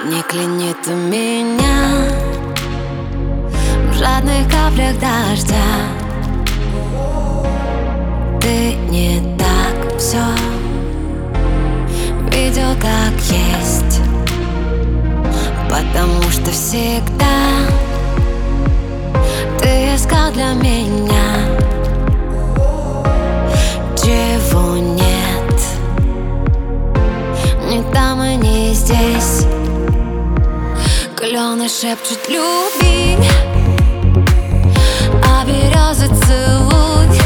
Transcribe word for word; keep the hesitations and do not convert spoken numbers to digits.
Не клянет у меня в жадных каплях дождя. Ты не так все видел, как есть, потому что всегда ты искал для меня, чего нет ни там и не здесь. Клены шепчут: люби, а березы целуй.